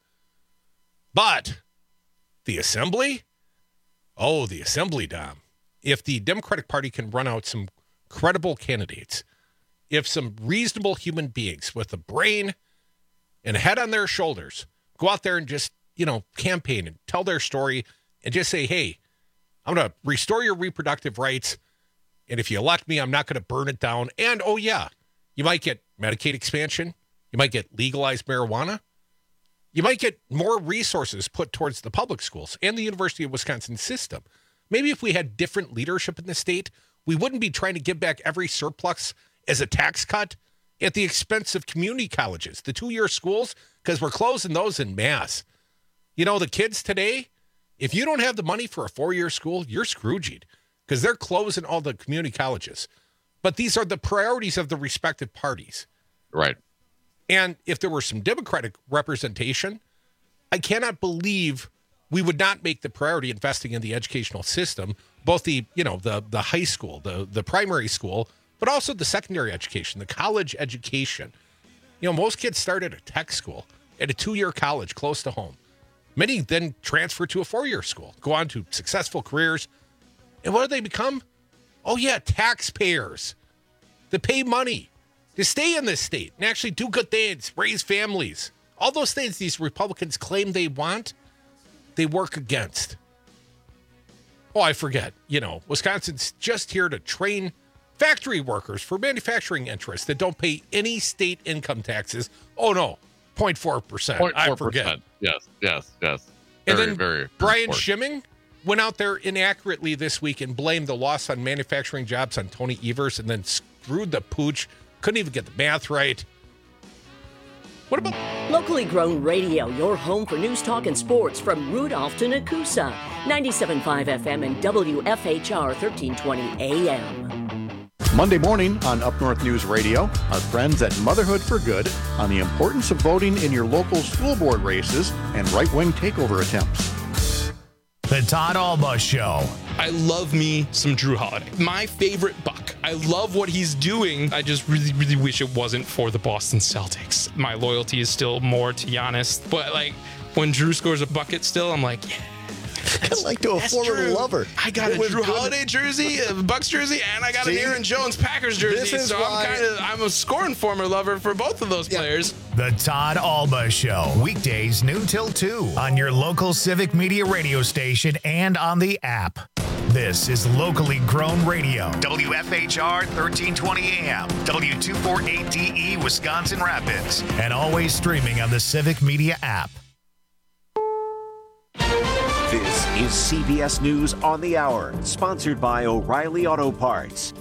But the Assembly? Oh, the Assembly, Dom. If the Democratic Party can run out some credible candidates, if some reasonable human beings with a brain and a head on their shoulders go out there and just, campaign and tell their story and just say, hey, I'm going to restore your reproductive rights. And if you elect me, I'm not going to burn it down. And, oh, yeah, you might get Medicaid expansion. You might get legalized marijuana. You might get more resources put towards the public schools and the University of Wisconsin system. Maybe if we had different leadership in the state, we wouldn't be trying to give back every surplus as a tax cut at the expense of community colleges, the 2-year schools, because we're closing those en masse. The kids today, if you don't have the money for a 4-year school, you're Scrooged because they're closing all the community colleges. But these are the priorities of the respective parties. Right. And if there were some Democratic representation, I cannot believe we would not make the priority investing in the educational system, both the high school, the primary school, but also the secondary education, the college education. Most kids start at a tech school, at a 2-year college close to home. Many then transfer to a 4-year school, go on to successful careers. And what do they become? Oh, yeah, taxpayers that pay money to stay in this state and actually do good things, raise families. All those things these Republicans claim they want, they work against. Oh, I forget. Wisconsin's just here to train factory workers for manufacturing interests that don't pay any state income taxes. Oh, no, 0.4%. I forget. Yes. And then very Brian important. Schimming went out there inaccurately this week and blamed the loss on manufacturing jobs on Tony Evers and then screwed the pooch. Couldn't even get the math right. What about locally grown radio, your home for news, talk, and sports from Rudolph to Nakusa, 97.5 FM and WFHR 1320 AM. Monday morning on Up North News Radio, our friends at Motherhood for Good on the importance of voting in your local school board races and right-wing takeover attempts. The Todd Alba Show. I love me some Drew Holiday. My favorite Buck. I love what he's doing. I just really, really wish it wasn't for the Boston Celtics. My loyalty is still more to Giannis. But, when Drew scores a bucket still, I'm like, yeah. Kind of like to a former lover. I got a Drew Holiday jersey, a Bucks jersey, and I got an Aaron Jones Packers jersey. This is so why I'm a scorned former lover for both of those players. The Todd Alba Show, weekdays noon till 2 on your local Civic Media radio station and on the app. This is locally grown radio. WFHR 1320 AM, W248DE Wisconsin Rapids, and always streaming on the Civic Media app. This is CBS News on the Hour, sponsored by O'Reilly Auto Parts.